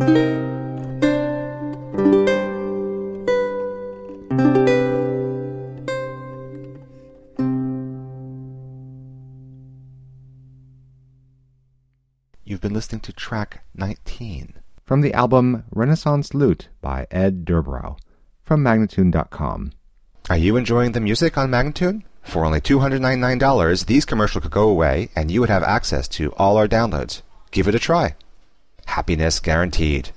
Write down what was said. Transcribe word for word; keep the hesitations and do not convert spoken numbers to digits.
You've been listening to track nineteen from the album Renaissance Lute by Ed Durbrow from Magnatune dot com. Are you enjoying the music on Magnatune? For only two hundred ninety-nine dollars, these commercials could go away and you would have access to all our downloads. Give it a try. Happiness guaranteed.